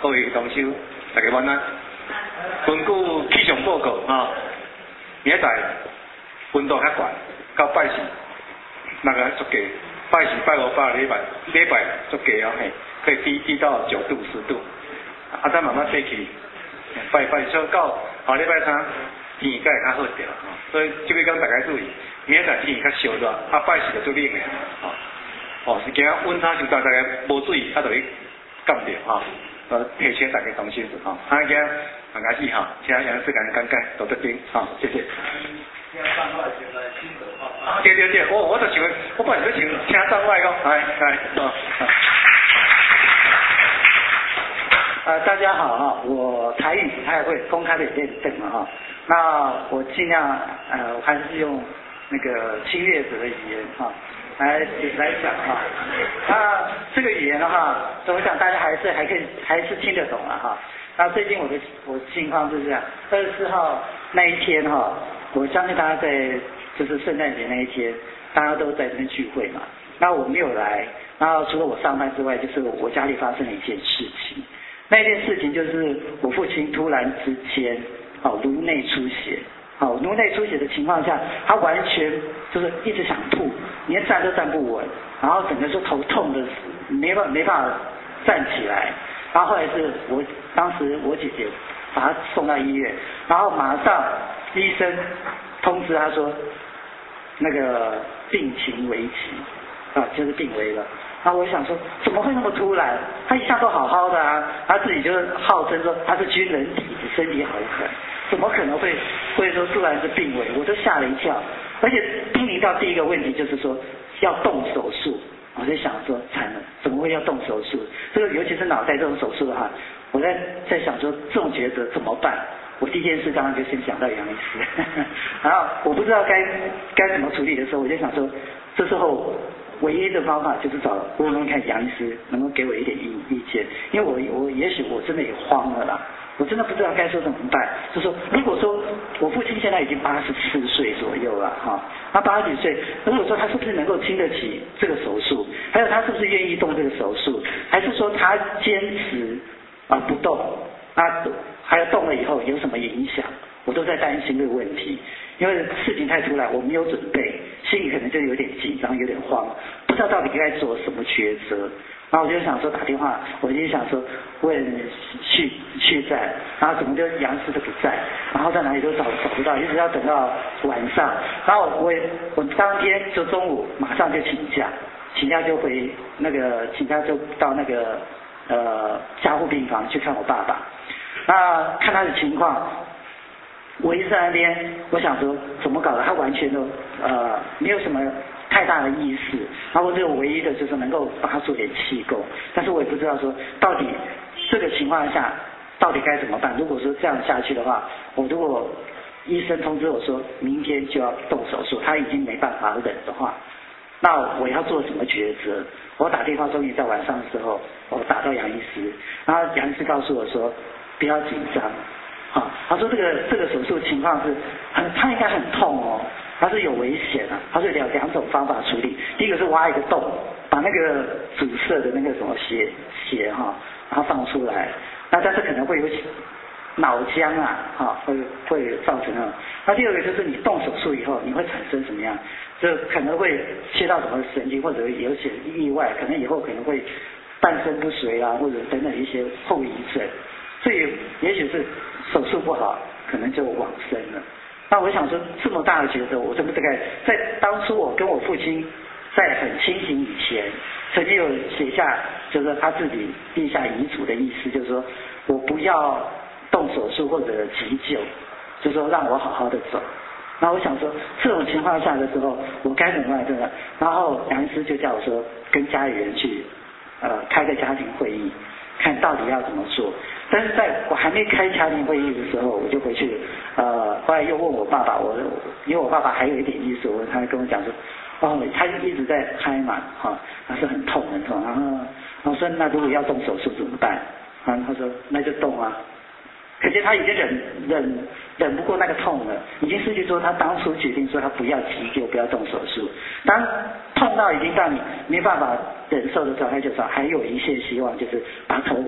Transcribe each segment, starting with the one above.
各位同修，大家晚安。根据气象报告明仔温度较悬，到拜四那个足低，拜四、拜五、拜六礼拜足低嘿，可以低到9度、10度。再慢慢升起，拜所以到下礼拜三天才会较好点所以这个讲大家注意，明仔天较烧热，拜四就足冷的是惊温差太大，大家无注意，就会感着提醒大家同心今天开始请杨师讲讲解，多得丁谢谢。对，我就想，我本来就想请上外讲， 大家好我台语不太会，公开的也练正了那我尽量我还是用那个侵略者的语言来讲那这个语言的话，我想大家还是听得懂了那最近我情况是这样，24号那一天我相信大家在就是圣诞节那一天，大家都在这边聚会嘛。那我没有来，然后除了我上班之外，就是我家里发生了一件事情。那件事情就是我父亲突然之间颅内出血。颅内出血的情况下，他完全就是一直想吐，连站都站不稳，然后整个就头痛的没办法站起来。然后后来是当时我姐姐把他送到医院，然后马上医生通知他说那个病情危急就是病危了。然后我想说怎么会那么突然，他一向都好好的他自己就号称说他是军人体质，身体好狠，怎么可能会说突然是病危，我都吓了一跳。而且濒临到第一个问题就是说要动手术，我就想说惨了，怎么会要动手术？这个尤其是脑袋这种手术的话，我在想说这种抉择怎么办？我第一件事当然就先想到杨医师，然后我不知道该怎么处理的时候，我就想说这时候唯一的方法就是问看杨医师能够给我一点意见，因为我也许我真的也慌了啦，我真的不知道该说怎么办。就说如果说我父亲现在已经84岁左右了他80几岁，如果说他是不是能够经得起这个手术，还有他是不是愿意动这个手术，还是说他坚持不动，还有动了以后有什么影响，我都在担心这个问题。因为事情太突然，我没有准备，心里可能就有点紧张，有点慌，不知道到底该做什么抉择。然后我就想说打电话，我就想说问去在，然后怎么就杨师都不在，然后在哪里都找不到，一直要等到晚上。然后我当天就中午马上就请假就回请假就到那个加护病房去看我爸爸。那看他的情况，我一直在那边，我想说怎么搞的，他完全都没有什么太大的意识，然后我就唯一的就是能够帮他做点气功，但是我也不知道说到底这个情况下到底该怎么办。如果说这样下去的话，如果医生通知我说明天就要动手术，他已经没办法忍的话，那我要做什么抉择？我打电话终于在晚上的时候，我打到杨医师，然后杨医师告诉我说不要紧张他说这个手术情况是他应该很痛他是有危险他说有两种方法处理，第一个是挖一个洞，把那个阻塞的那个什么血然后放出来，那但是可能会有脑浆会造成那第二个就是你动手术以后你会产生什么样，就可能会切到什么神经，或者有些意外，可能以后可能会半身不遂或者等等一些后遗症，所以也许是手术不好可能就往生了。那我想说这么大的抉择，我这么大概在当初我跟我父亲在很清醒以前曾经有写下就是说他自己立下遗嘱的意思，就是说我不要动手术或者急救，就是说让我好好的走。那我想说这种情况下的时候我该怎么办？然后杨医师就叫我说跟家里人去开个家庭会议，看到底要怎么做。但是在我还没开家庭会议的时候，我就回去后来又问我爸爸，因为我爸爸还有一点意思，他跟我讲说他一直在拍嘛他说很痛，然后我说那如果要动手术怎么办？他说那就动可是他已经忍不过那个痛了，已经失去说他当初决定说他不要急救，不要动手术。当痛到已经让你没办法忍受的时候，他就说还有一线希望，就是把头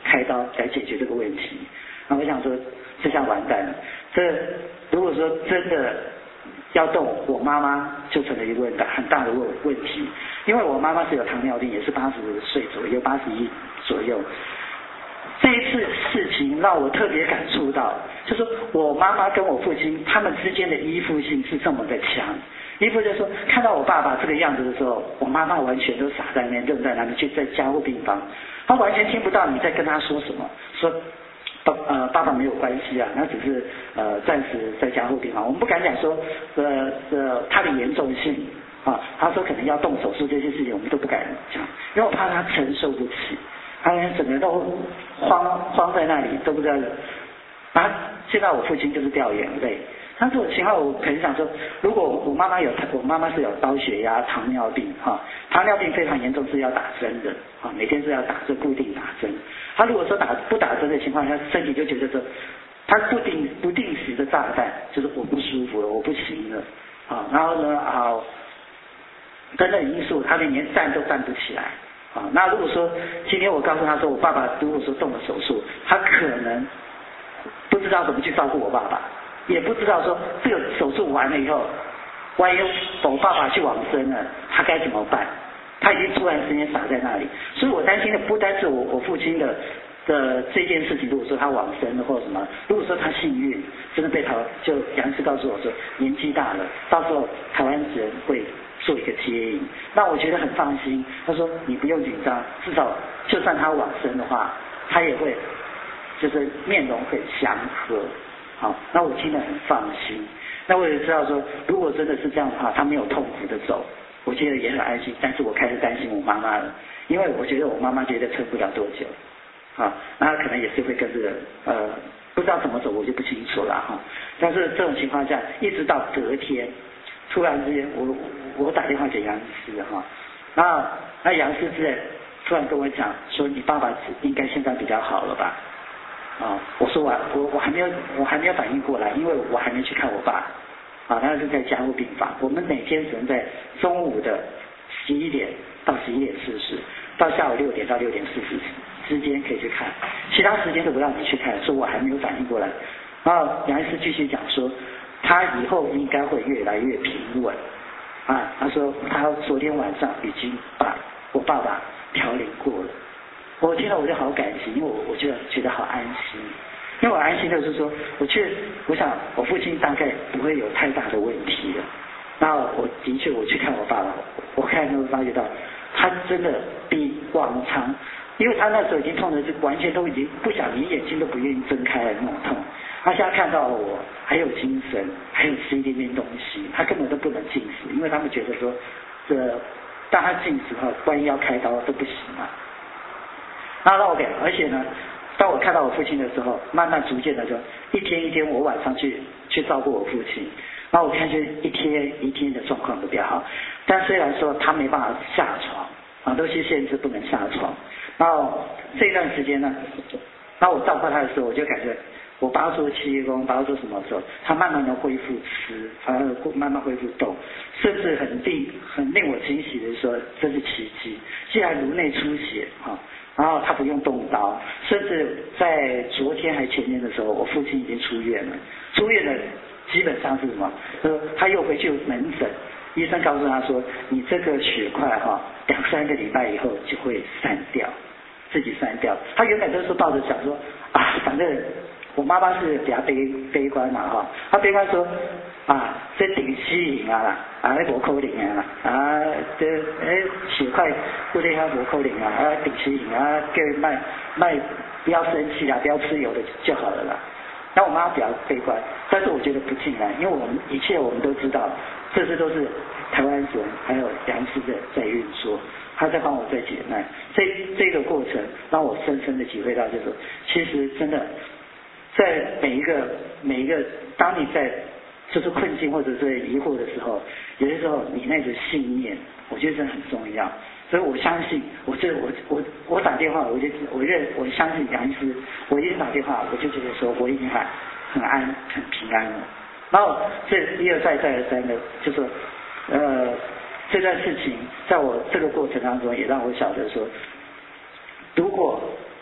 开刀来解决这个问题。那我想说，这下完蛋了。这如果说真的要动，我妈妈就成了一个很大的问题，因为我妈妈是有糖尿病，也是80岁左右，81左右。这一次事情让我特别感触到，就是我妈妈跟我父亲他们之间的依附性是这么的强。依附就是说，看到我爸爸这个样子的时候，我妈妈完全都傻在那边，愣在那边，就在加护病房，她完全听不到你在跟她说什么，说爸爸没有关系啊，那只是暂时在加护病房，我们不敢讲说他的严重性啊，他说可能要动手术这些事情我们都不敢讲，因为我怕他承受不起，他整个都慌在那里都不知道。然后现在我父亲就是掉眼泪，但是我情况我可能想说，如果我妈妈是有高血压、糖尿病哈，糖尿病非常严重是要打针的啊，每天是要打针，固定打针。他如果说不打针的情况下，身体就觉得说，他不定时的炸弹，就是我不舒服了，我不行了啊，然后呢等等因素，他连站都站不起来啊。那如果说今天我告诉他说，我爸爸如果说动了手术，他可能不知道怎么去照顾我爸爸，也不知道说这个手术完了以后，万一我爸爸去往生了，他该怎么办？他已经突然之间傻在那里，所以我担心的不单是我父亲的这件事情。如果说他往生了或什么，如果说他幸运真的被就杨医师告诉我说年纪大了，到时候台湾人会做一个接应，那我觉得很放心。他说你不用紧张，至少就算他往生的话，他也会就是面容很祥和。好，那我听得很放心。那我也知道说，如果真的是这样的话，他没有痛苦的走，我觉得也很安心。但是我开始担心我妈妈了，因为我觉得我妈妈觉得撑不了多久，啊，那可能也是会跟这个不知道怎么走，我就不清楚了哈。但是这种情况下，一直到隔天，突然之间我打电话给杨医师哈，那杨医师突然跟我讲说，你爸爸应该现在比较好了吧？啊，我说我还没有反应过来，因为我还没去看我爸，啊，他是在加护病房。我们每天只能在中午的11点到11点40，到下午6点到6点40之间可以去看，其他时间都不让你去看，说我还没有反应过来。然后杨医师继续讲说，他以后应该会越来越平稳，啊，他说他昨天晚上已经把我爸爸调理过了。我听了我就好感激，因为我就觉得好安心，因为我安心的是说，我想我父亲大概不会有太大的问题了。那我的确我去看我爸爸，我看就会发觉到他真的比往常，因为他那时候已经痛的是完全都已经不想连眼睛都不愿意睁开的那种痛。他现在看到我还有精神，还有吃一点点东西，他根本都不能进食，因为他们觉得说当他进食的话，万一要开刀都不行啊。那 OK， 而且呢，当我看到我父亲的时候，慢慢逐渐的就一天一天，我晚上去照顾我父亲，然后我看见一天一天的状况都比较好。但虽然说他没办法下床啊，都是限制不能下床。然后这段时间呢，当我照顾他的时候，我就感觉我把他做气功，把他做什么时候，他慢慢的恢复吃，慢慢恢复动，甚至很令我惊喜的说，这是奇迹，既然颅内出血啊。然后他不用动刀，甚至在昨天还前天的时候，我父亲已经出院了。出院了，基本上是什么？他又回去门诊，医生告诉他说，你这个血块2-3个礼拜以后就会散掉，自己散掉。他原本都是抱着想说啊，反正我妈妈是比较悲观嘛哈，他悲观说啊，这顶吸引啊，那无可能啊，这血块不对他无可能啊，顶吸引啊，各位卖不要生气啦，不要吃油的就好了啦。那我妈比较悲观，但是我觉得不尽然，因为我们一切我们都知道，这些都是台湾人还有杨师在运作，他在帮我在解难。这个过程让我深深的体会到，就是说，其实真的在每一个，当你在就是困境或者是疑惑的时候，有些时候你那个信念，我觉得真的很重要。所以我相信，我打电话，我相信杨医师，我一打电话，我就觉得说我已经很平安了。然后这一而再再而三的，就是这段事情，在我这个过程当中，也让我晓得说，如果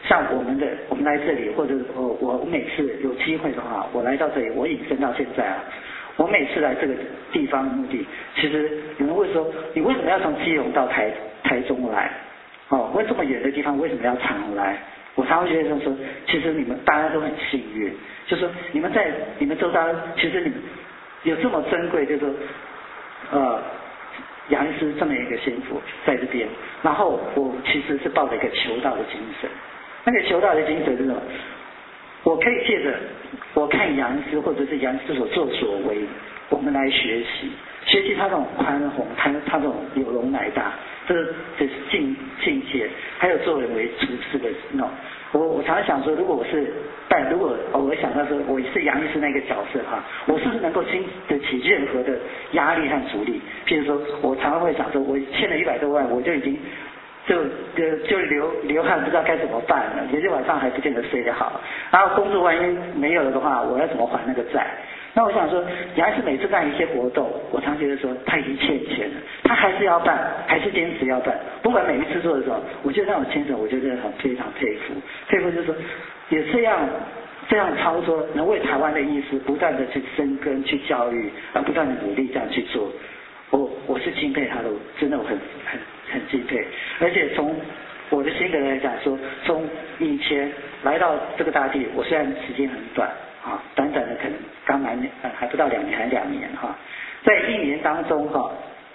像我们来这里，或者我每次有机会的话，我来到这里，我隐身到现在啊，我每次来这个地方的目的，其实有人会说，你为什么要从基隆到台中来？哦，为这么远的地方为什么要常来？我常会觉得说，其实你们大家都很幸运，就是说你们周遭，其实你们有这么珍贵，就是说杨医师这么一个幸福在这边，然后我其实是抱着一个求道的精神，那个求道的精神是什么？我可以借着我看杨医师或者是杨医师所作所为，我们来学习他这种宽宏，他这种有容乃大，这是境界，还有做人为处事的那种。我常常想说，如果我想到说我是杨医师那个角色哈，我是不是能够经得起任何的压力和阻力？譬如说，我常常会想说，我欠了100多万，我就已经就流汗，不知道该怎么办了，有些晚上还不见得睡得好，然后工作万一没有了的话，我要怎么还那个债？那我想说，杨医师每次办一些活动，我常觉得说他已经欠钱了，他还是要办，还是坚持要办，不管每一次做的时候，我觉得那种精神，我觉得非常佩服，就是说也这样操作，能为台湾的医师不断的去深耕、去教育，不断的努力这样去做，我是敬佩他的，真的我很敬佩，而且从我的心得来讲说，从以前来到这个大地，我虽然时间很短啊，短的可能刚来还不到2年，还2年哈，在1年当中哈，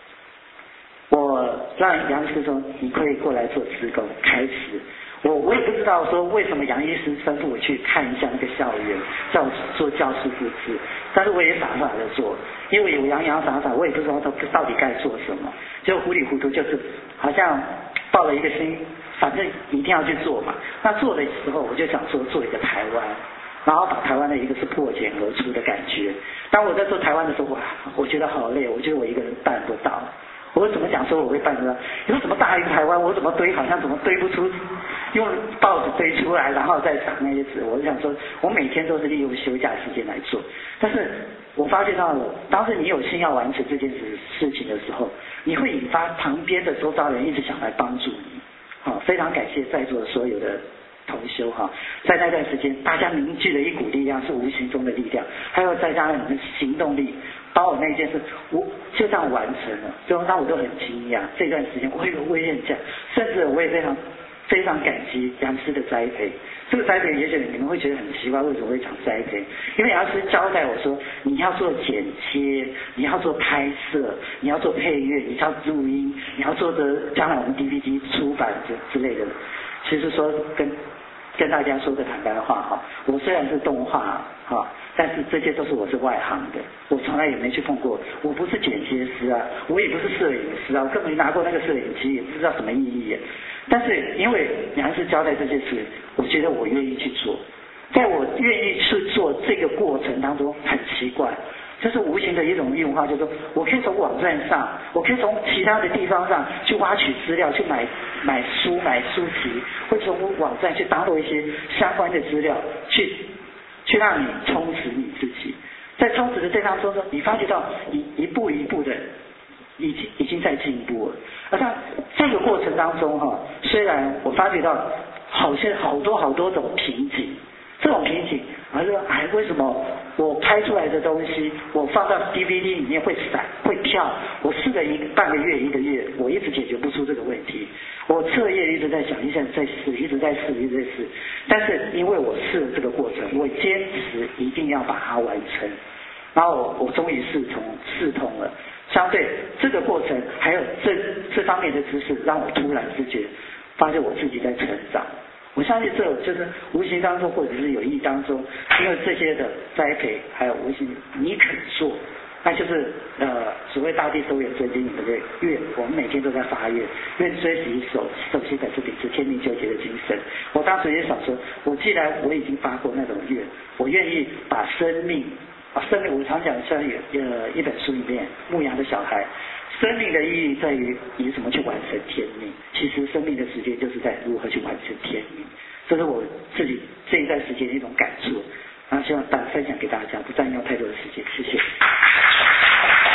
我让杨医师说你可以过来做志工，开始。我也不知道说为什么杨医师吩咐我去看一下那个校园，叫我做教师布置，但是我也傻傻的做，因为我洋傻傻，我也不知道他到底该做什么，就糊里糊涂就是好像抱了一个心，反正一定要去做嘛。那做的时候我就想说做一个台湾，然后把台湾的一个是破茧而出的感觉。当我在做台湾的时候，哇，我觉得好累，我觉得我一个人办不到。我怎么讲说我会办得到？你说怎么大一个台湾，我怎么堆，好像怎么堆不出，用报纸堆出来，然后再撒那些纸。我就想说，我每天都是利用休假时间来做。但是我发现到了，当时你有心要完成这件事情的时候，你会引发旁边的周遭人一直想来帮助你。好，非常感谢在座的所有的同修哈，在那段时间，大家凝聚了一股力量，是无形中的力量，还有再加上你们行动力，把我那件事我就这样完成了，就让我都很惊讶。这段时间我有为人讲，甚至我也非常感激杨师的栽培。这个栽培也许你们会觉得很奇怪，为什么会讲栽培？因为杨师交代我说，你要做剪接，你要做拍摄，你要做配乐，你要录音，你要做的将来我们 DVD 出版之类的。其实说跟大家说个坦白的话哈，我虽然是动画哈，但是这些都是我是外行的，我从来也没去碰过，我不是剪接师啊，我也不是摄影师啊，我根本没拿过那个摄影机，也不知道什么意义。但是因为你还是交代这件事，我觉得我愿意去做，在我愿意去做这个过程当中，很奇怪。这是无形的一种运化，就是说我可以从网站上，我可以从其他的地方上去挖取资料，去买书籍，或者从网站去download一些相关的资料，去让你充实你自己。在充实的这当中，你发觉到你一步一步的已经在进步了。而在这个过程当中哈，虽然我发觉到好像好多种瓶颈，这种瓶颈，而是为什么我拍出来的东西，我放到 DVD 里面会闪会跳，我试了半个月1个月，我一直解决不出这个问题。我彻夜一直在想，一直在试，一直在试。但是因为我试了这个过程，我坚持一定要把它完成，然后我终于试通了。相对这个过程，还有这方面的知识，让我突然之觉发现我自己在成长。我相信这就是无形当中或者是有意当中，因为这些的栽培还有无形你肯做，那就是所谓大地收源尊经你们的愿，我们每天都在发愿，愿追习手心本是秉持天命纠结的精神。我当时也想说，既然我已经发过那种愿，我愿意把生命，我常讲像一本书里面牧羊的小孩。生命的意义在于你怎么去完成天命，其实生命的时间就是在如何去完成天命，这是我自己这一段时间的一种感触，然后希望分享给大家，不占用太多的时间，谢谢。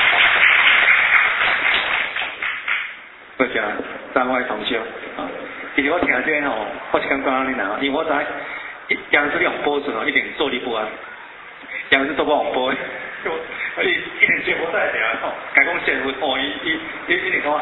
多谢3位同修啊。 其实我听这吼，我是感觉安尼啦，因为我知杨师用播准哦，一定坐立不安。杨师都不往播，一定节目在聊吼，改讲节目哦，一定讲，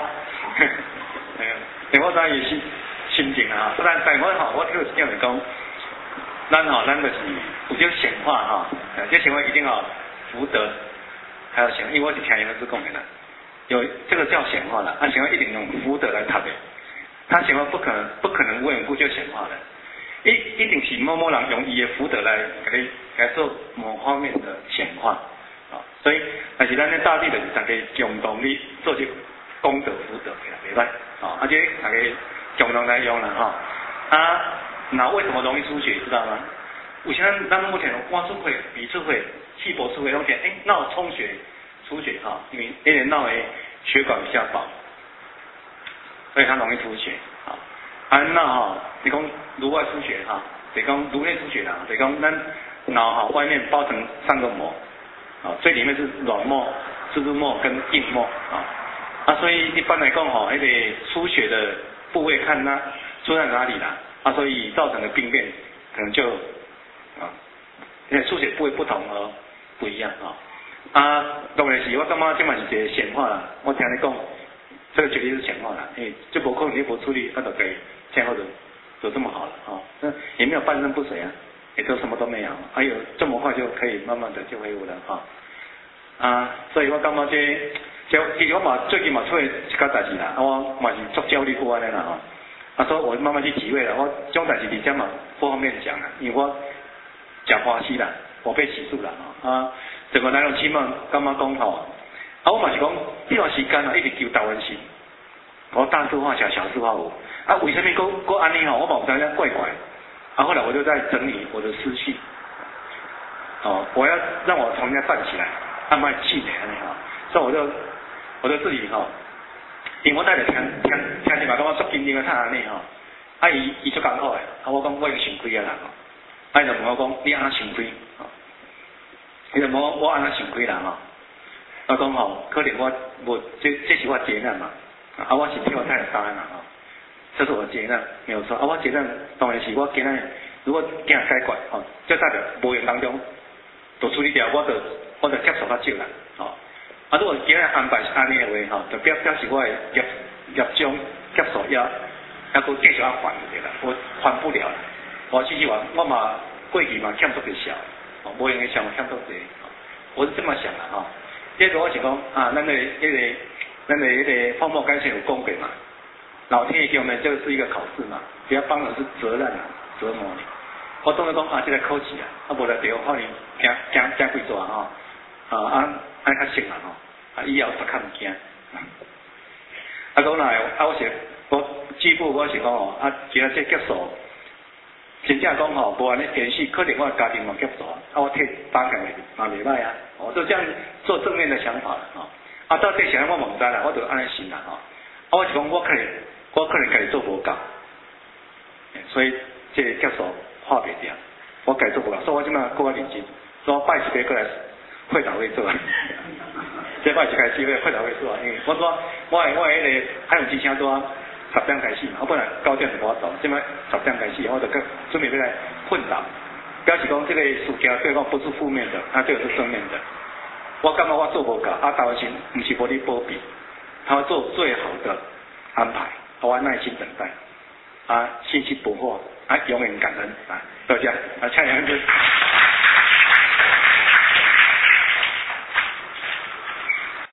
我知伊心情啊，但我吼，我就是叫人讲，咱就是有这显化哈，这显化一定要福德，还有显，因为我是听杨师讲的啦，有这个叫显化啦，显化一定用福德来读的，他显化不可能无缘无故就显化的。一定是某人用伊的福德来给做某方面的显化啊，所以但是咱咧大地就是大家共同去做这功德福德起来，袂歹啊，而且大家共同来用啦哈那为什么容易出血知道吗？有些咱目前肝出血、脾出血、气薄出血拢见脑充血出血哈，因为那个脑的血管比较薄，所以它容易出血啊。脑你讲颅外出血得讲颅内出血啦，得讲咱脑外面包成3个膜最里面是软膜、蜘蛛膜跟硬膜所以一般来讲那个出血的部位看它出在哪里啦所以造成的病变可能就因为出血部位不同而不一样当然是我感觉这嘛是一个显化啦，我听你讲这个绝对是显化啦，这不可能你不处理，就可以现在就这么好了也没有半身不遂也就什么都没有，还有这么快就可以慢慢的就恢复了所以我感觉其实我嘛最近嘛出来一件代志啦，我嘛是足焦虑不安的啦所以我慢慢去体会了，我这种代志你这嘛不方便讲啦，因为我讲欢喜啦，我被起诉啦整个来龙去脉感觉讲我嘛是讲这段时间一直求台湾心，我大事化小，小事化无为什么搁安尼我嘛不知道怪怪后来我就在整理我的思绪我要让我从人家站起来慢慢气馁所以我就自己因为我带着听起码讲我做经验的看安尼伊足艰苦的我讲我已经想开啊啦伊就问我讲你安怎想开伊就问我安怎想开啦我讲可能我无这是我劫难嘛我是替我太太答案啦这是我劫难没有错我劫难当然是我劫难如果惊解决就代表无缘当中就处理掉我就接受较少啦如果劫难安排是安尼的话就表示我的业障接受要搁继续要还对啦，我还不了啦我继续还我嘛过去嘛欠足个少无用的想欠足济我是这么想的这个我是讲咱的那个泡沫干线有讲过嘛，老天爷给我们这个是一个考试嘛，不要帮的是责任折磨你。我当然讲这个考试无来对我可能惊几座安较熟啦以后就较唔惊。讲来我几乎我是讲其实这结束，真正讲无安尼延续，可能我家庭嘛结束我替打工嘛袂歹就这样做正面的想法到底想我问知啦，我就安尼想啦我是讲我可能家己做无够，所以这个结束化袂掉，我家己做无够，所以我即摆搁较认真，所以我拜一个过来会导会做这摆就开始会导会做因为我说我迄个海洋之声做10点开始嘛，我本来9点就我走，即摆10点开始，我就准备要来混导，表示讲这个事件对我不是负面的，它这个是正面的。我感觉我做无够，台湾心不是无你保庇，他会做最好的安排，我耐心等待，信息不惑，永远感恩多谢，蔡杨子。